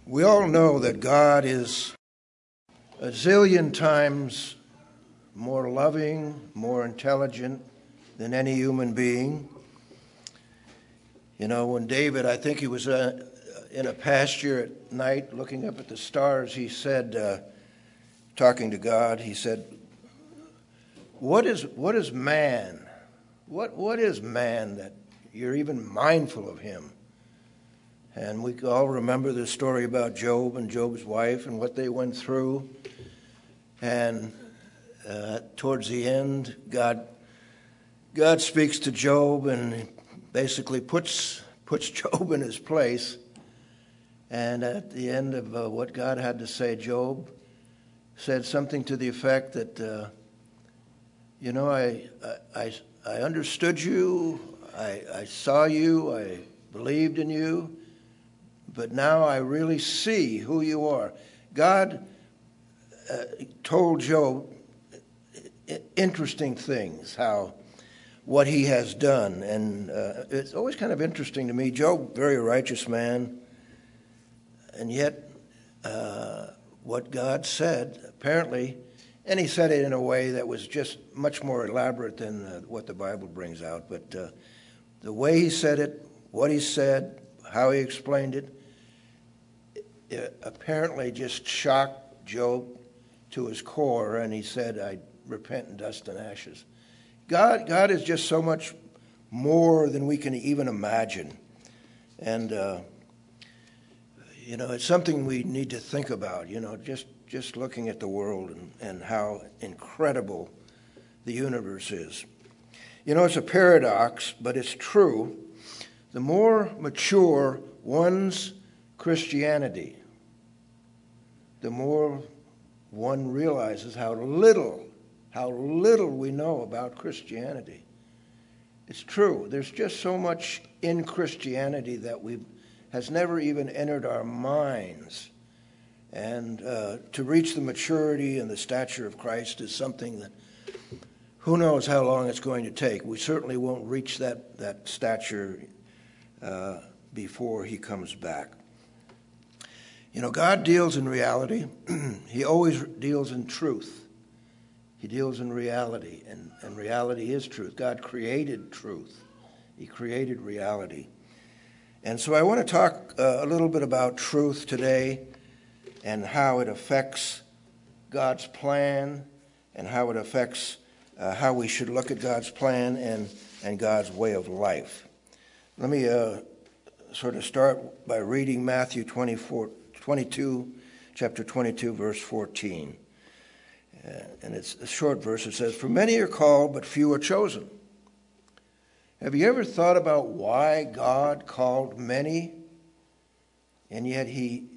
We all know that God is a zillion times more loving, more intelligent than any human being. You know, when David, I think he was in a pasture at night looking up at the stars, he said, talking to God, he said, what is man? What is man that you're even mindful of him? And we all remember the story about Job and Job's wife and what they went through. And towards the end, God speaks to Job and basically puts Job in his place. And at the end of what God had to say, Job said something to the effect that, I understood you, I saw you, I believed in you, but now I really see who you are. God told Job interesting things, what he has done. And it's always kind of interesting to me. Job, very righteous man, and yet what God said, apparently, and he said it in a way that was just much more elaborate than what the Bible brings out. But the way he said it, what he said, how he explained it, apparently just shocked Job to his core, and he said, I repent in dust and ashes. God is just so much more than we can even imagine. And, it's something we need to think about, just looking at the world and how incredible the universe is. It's a paradox, but it's true. The more mature one's Christianity, the more one realizes how little we know about Christianity. It's true. There's just so much in Christianity that has never even entered our minds. And to reach the maturity and the stature of Christ is something that who knows how long it's going to take. We certainly won't reach that stature before he comes back. God deals in reality. He always deals in truth. He deals in reality, and reality is truth. God created truth. He created reality. And so I want to talk a little bit about truth today and how it affects God's plan and how it affects how we should look at God's plan and God's way of life. Let me sort of start by reading Matthew 22, chapter 22, verse 14. And it's a short verse. It says, "For many are called, but few are chosen." Have you ever thought about why God called many, and yet he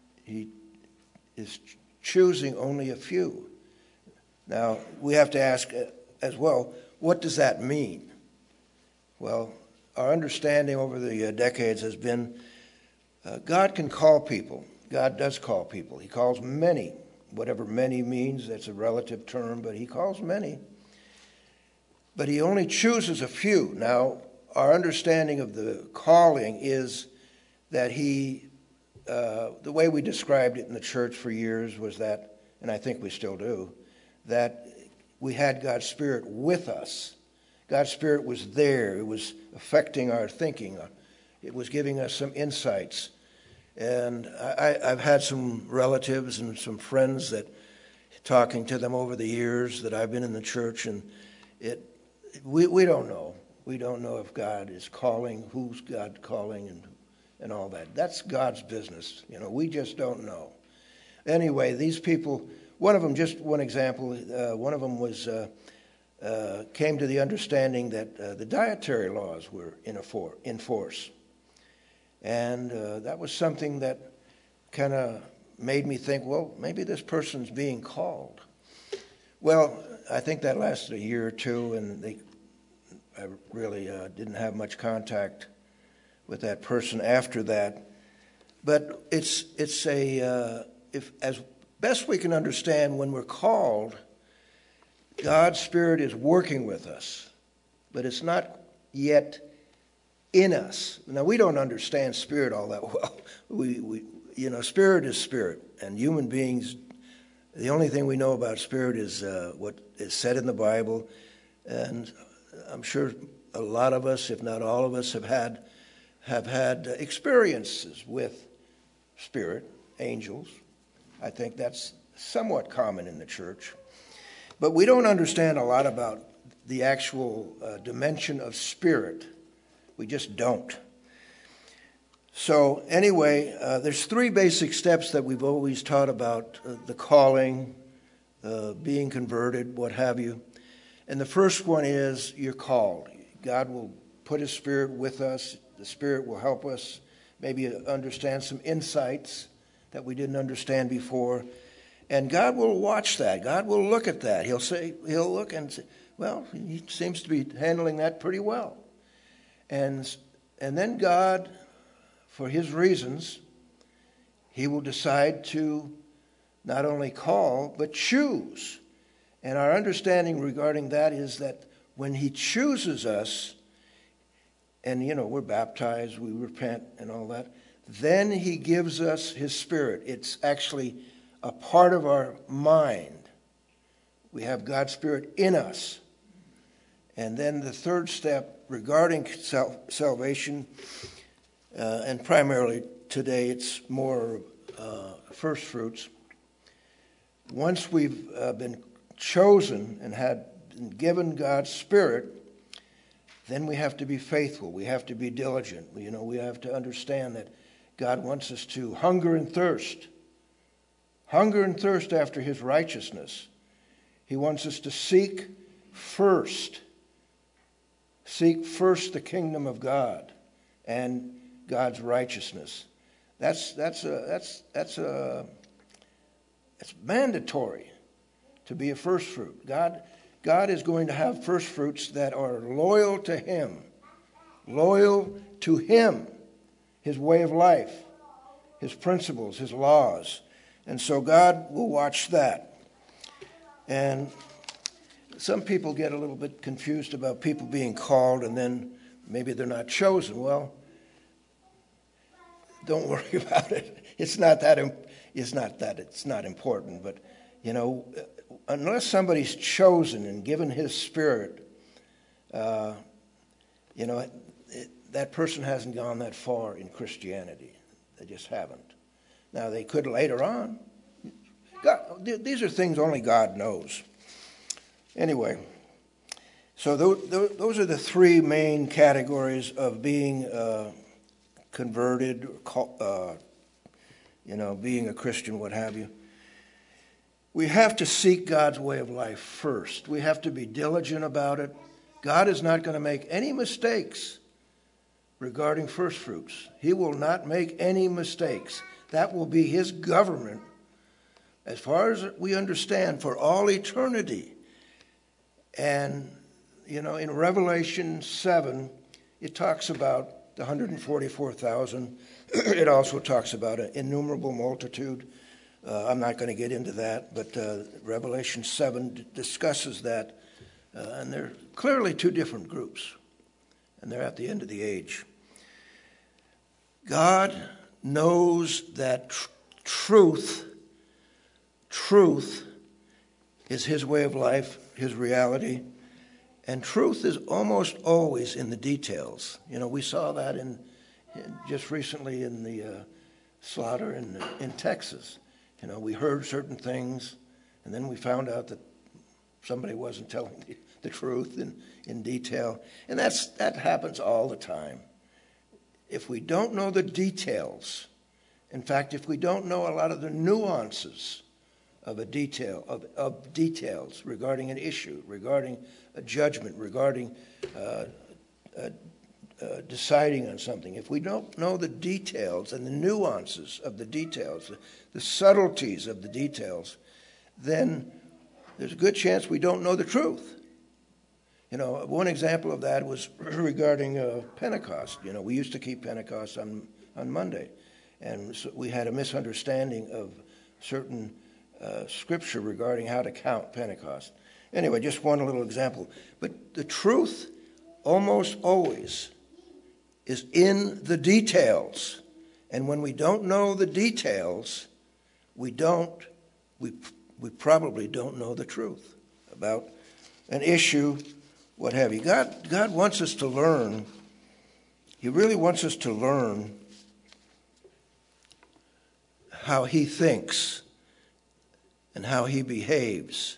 is choosing only a few? Now, we have to ask as well, what does that mean? Well, our understanding over the decades has been God can call people. God does call people. He calls many. Whatever many means, that's a relative term, but he calls many. But he only chooses a few. Now, our understanding of the calling is that the way we described it in the church for years was that, and I think we still do, that we had God's Spirit with us. God's Spirit was there. It was affecting our thinking. It was giving us some insights. And I've had some relatives and some friends that, talking to them over the years that I've been in the church, and we don't know. We don't know if God is calling, who's God calling, and all that. That's God's business. We just don't know. Anyway, these people, one of them, just one example, one of them was came to the understanding that the dietary laws were in force. And that was something that kind of made me think, well, maybe this person's being called. Well, I think that lasted a year or two, and I really didn't have much contact with that person after that. But it's if as best we can understand, when we're called, God's Spirit is working with us, but it's not yet in us. Now, we don't understand spirit all that well. spirit is spirit, and human beings, the only thing we know about spirit is what is said in the Bible, and I'm sure a lot of us, if not all of us, have had experiences with spirit, angels. I think that's somewhat common in the church. But we don't understand a lot about the actual dimension of spirit. We just don't. So anyway, there's three basic steps that we've always taught about the calling, being converted, what have you. And the first one is you're called. God will put his Spirit with us. The Spirit will help us maybe understand some insights that we didn't understand before. And God will watch that. God will look at that. He'll look and say, well, he seems to be handling that pretty well. And then God, for his reasons, he will decide to not only call, but choose. And our understanding regarding that is that when he chooses us, and we're baptized, we repent and all that, then he gives us his Spirit. It's actually a part of our mind. We have God's Spirit in us. And then the third step regarding salvation, and primarily today it's more first fruits. Once we've been chosen and had been given God's Spirit, then we have to be faithful. We have to be diligent. We have to understand that God wants us to hunger and thirst after his righteousness. He wants us to seek first the kingdom of God and God's righteousness. That's mandatory to be a first fruit. God is going to have first fruits that are loyal to him, his way of life, his principles, his laws. And so God will watch that. And some people get a little bit confused about people being called and then maybe they're not chosen. Well, don't worry about it. It's not that it's not important, but unless somebody's chosen and given his Spirit, that person hasn't gone that far in Christianity. They just haven't. Now, they could later on. These are things only God knows. Anyway, so those are the three main categories of being converted, being a Christian, what have you. We have to seek God's way of life first. We have to be diligent about it. God is not going to make any mistakes regarding first fruits. He will not make any mistakes. That will be his government, as far as we understand, for all eternity. And, in Revelation 7, it talks about the 144,000. It also talks about an innumerable multitude. I'm not going to get into that, but Revelation 7 discusses that. And they're clearly two different groups. And they're at the end of the age. God knows that truth is his way of life, his reality. And truth is almost always in the details. We saw that in just recently in the slaughter in Texas. We heard certain things, and then we found out that somebody wasn't telling the truth in detail. And that happens all the time. If we don't know the details, in fact, if we don't know a lot of the nuances of a detail, of details regarding an issue, regarding a judgment, regarding deciding on something, if we don't know the details and the nuances of the details, the subtleties of the details, then there's a good chance we don't know the truth. One example of that was regarding Pentecost. We used to keep Pentecost on Monday, and so we had a misunderstanding of certain scripture regarding how to count Pentecost. Anyway, just one little example. But the truth almost always is in the details. And when we don't know the details, we probably don't know the truth about an issue, what have you. God wants us to learn. He really wants us to learn how he thinks and how he behaves.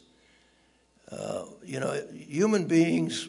Human beings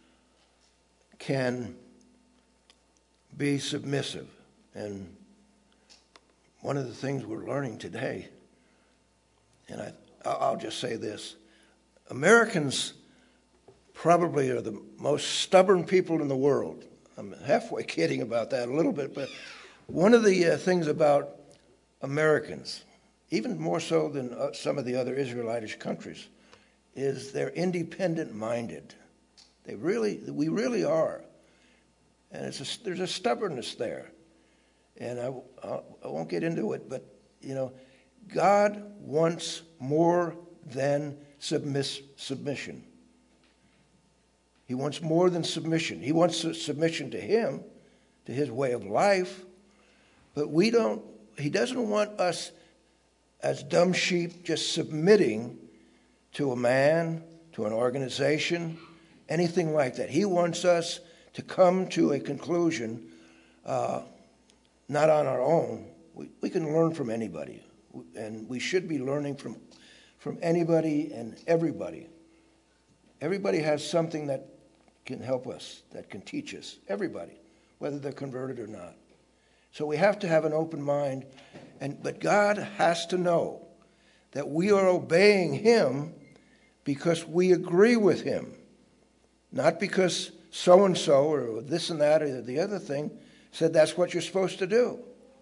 can be submissive. And one of the things we're learning today, and I'll just say this, Americans probably are the most stubborn people in the world. I'm halfway kidding about that a little bit, but one of the things about Americans, even more so than some of the other Israelitish countries, is they're independent-minded. We really are. And there's a stubbornness there. And I won't get into it, but, God wants more than submission. He wants more than submission. He wants submission to him, to his way of life, but he doesn't want us as dumb sheep just submitting to a man, to an organization, anything like that. He wants us to come to a conclusion, not on our own. We can learn from anybody, and we should be learning from anybody and everybody. Everybody has something that can help us, that can teach us, everybody, whether they're converted or not. So we have to have an open mind, but God has to know that we are obeying him because we agree with him, not because so-and-so or this and that or the other thing said that's what you're supposed to do.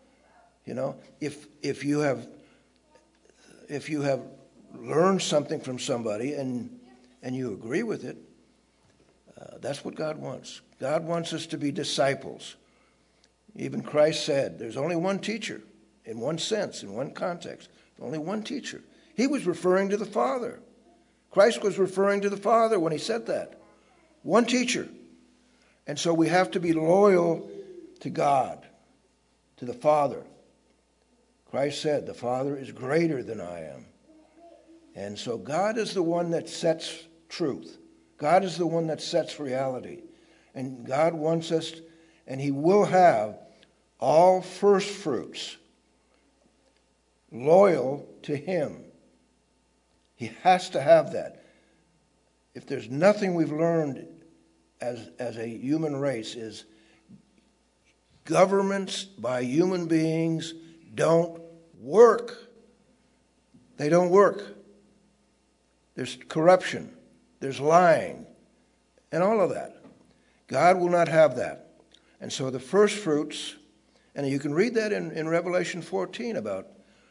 If you have learned something from somebody and you agree with it, that's what God wants. God wants us to be disciples. Even Christ said there's only one teacher, in one sense, in one context. Only one teacher. He was referring to the Father. Christ was referring to the Father when he said that. One teacher. And so we have to be loyal to God, to the Father. Christ said, the Father is greater than I am. And so God is the one that sets truth. God is the one that sets reality. And God wants us, and he will have all first fruits loyal to him. He has to have that. If there's nothing we've learned as a human race, is governments by human beings don't work. They don't work. There's corruption. There's lying. And all of that. God will not have that. And so the first fruits, and you can read that in Revelation 14 about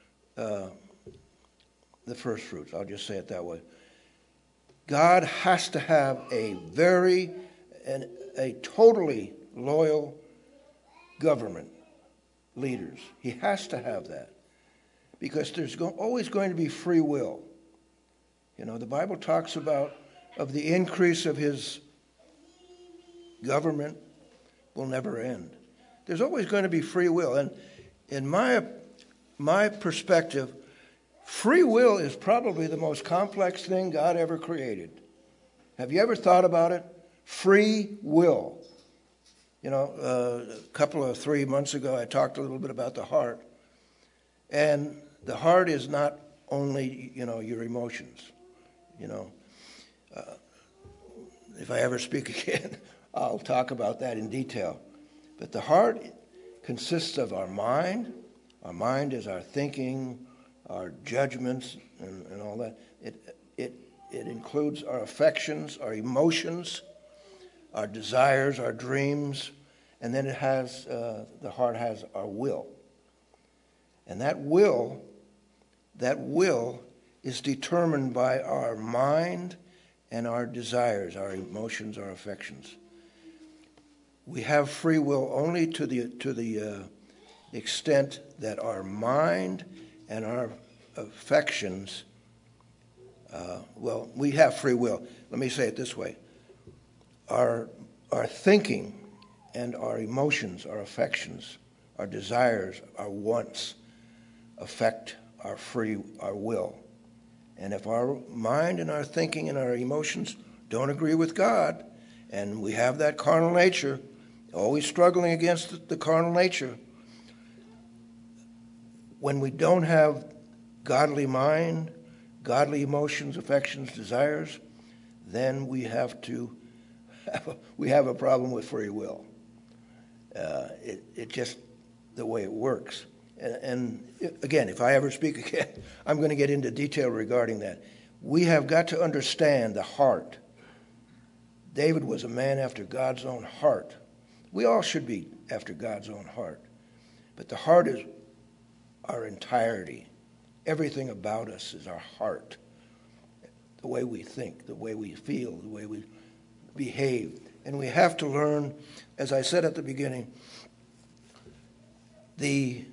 the first fruits. I'll just say it that way. God has to have a totally loyal government, leaders. He has to have that. Because there's always going to be free will. The Bible talks about the increase of his government will never end. There's always going to be free will. And in my perspective, free will is probably the most complex thing God ever created. Have you ever thought about it? Free will. A couple of 3 months ago, I talked a little bit about the heart. And the heart is not only, your emotions. If I ever speak again, I'll talk about that in detail. But the heart consists of our mind. Our mind is our thinking, our judgments, and all that. It includes our affections, our emotions, our desires, our dreams, and then the heart has our will. And that will is determined by our mind and our desires, our emotions, our affections. We have free will only to the extent that our mind and our affections, we have free will. Let me say it this way. Our thinking and our emotions, our affections, our desires, our wants affect our will. And if our mind and our thinking and our emotions don't agree with God, and we have that carnal nature, always struggling against the carnal nature, when we don't have godly mind, godly emotions, affections, desires, then we have a problem with free will. It just the way it works. And again, if I ever speak again, I'm going to get into detail regarding that. We have got to understand the heart. David was a man after God's own heart. We all should be after God's own heart. But the heart is our entirety. Everything about us is our heart. The way we think, the way we feel, the way we behave. And we have to learn, as I said at the beginning, the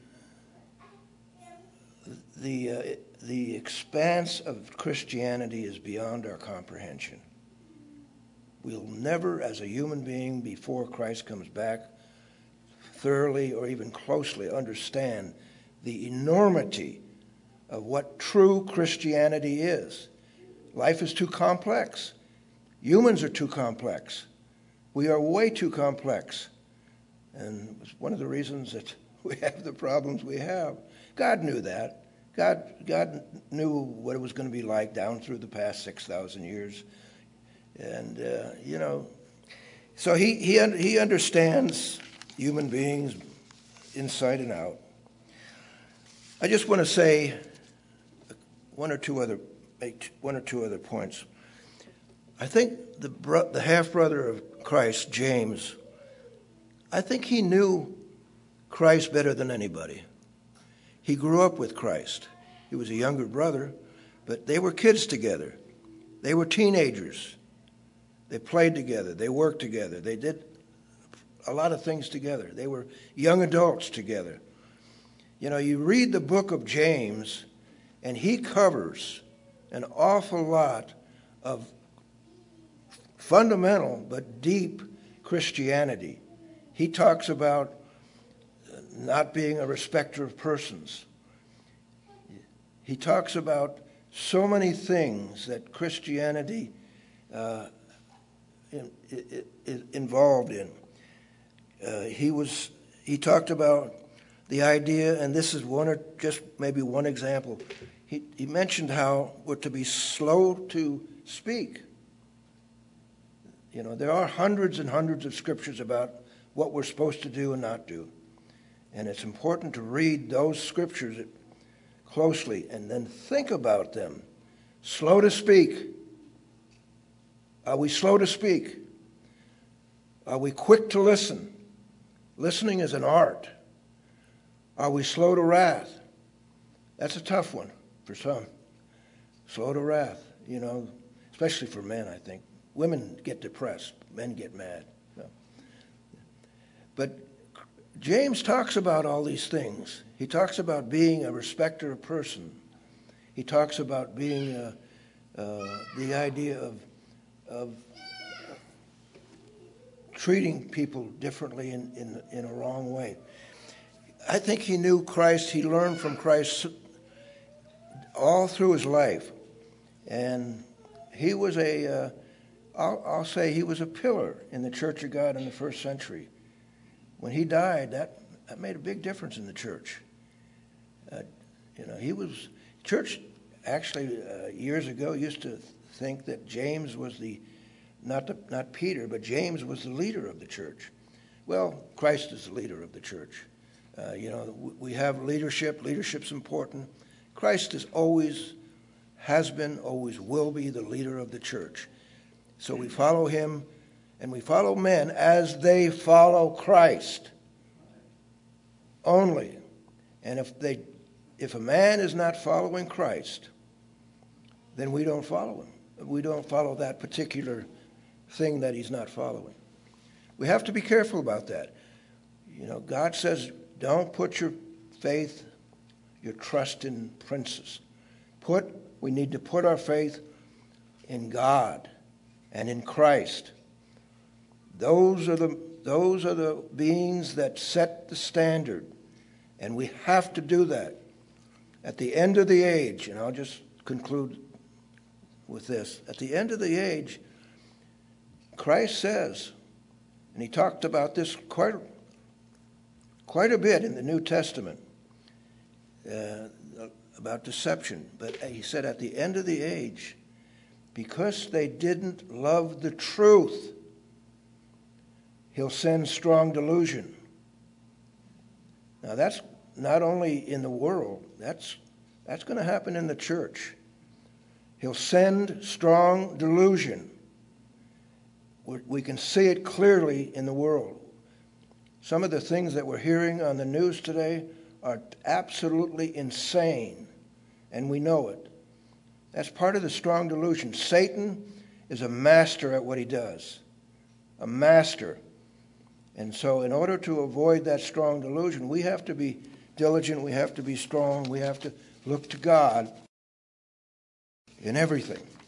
expanse of Christianity is beyond our comprehension. We'll never, as a human being, before Christ comes back, thoroughly or even closely understand the enormity of what true Christianity is. Life is too complex. Humans are too complex. We are way too complex. And it's one of the reasons that we have the problems we have. God knew that. God knew what it was going to be like down through the past 6,000 years. And, so he understands human beings inside and out. I just want to say one or two other points. I think the half-brother of Christ, James, I think he knew Christ better than anybody. He grew up with Christ. He was a younger brother, but they were kids together. They were teenagers. They played together. They worked together. They did a lot of things together. They were young adults together. You know, you read the book of James, and he covers an awful lot of fundamental but deep Christianity. He talks about not being a respecter of persons. He talks about so many things that Christianity is involved in. He talked about the idea, and this is just maybe one example. He mentioned how we're to be slow to speak. You know, there are hundreds and hundreds of scriptures about what we're supposed to do and not do. And it's important to read those scriptures closely and then think about them. Slow to speak. Are we slow to speak? Are we quick to listen? Listening is an art. Are we slow to wrath? That's a tough one for some. Slow to wrath, you know, especially for men, I think. Women get depressed. Men get mad. But James talks about all these things. He talks about being a respecter of person. He talks about being the idea of treating people differently in a wrong way. I think he knew Christ. He learned from Christ all through his life. And he was I'll say he was a pillar in the Church of God in the first century. When he died, that made a big difference in the church. Church actually years ago used to think that James was not Peter, but James was the leader of the church. Well, Christ is the leader of the church. We have leadership. Leadership's important. Christ has been, always will be the leader of the church. So we follow him, and we follow men as they follow Christ only. And if a man is not following Christ, then we don't follow him. We don't follow that particular thing that he's not following. We have to be careful about that. You know, God says, don't put your faith, your trust in princes. We need to put our faith in God and in Christ. Those are the those are the beings that set the standard. And we have to do that. At the end of the age, and I'll just conclude with this. At the end of the age, Christ says, and he talked about this quite a bit in the New Testament, about deception. But he said at the end of the age, because they didn't love the truth, he'll send strong delusion. Now that's not only in the world, that's going to happen in the church. He'll send strong delusion. We can see it clearly in the world. Some of the things that we're hearing on the news today are absolutely insane, and we know it. That's part of the strong delusion. Satan is a master at what he does, a master. And so in order to avoid that strong delusion, we have to be diligent, we have to be strong, we have to look to God in everything.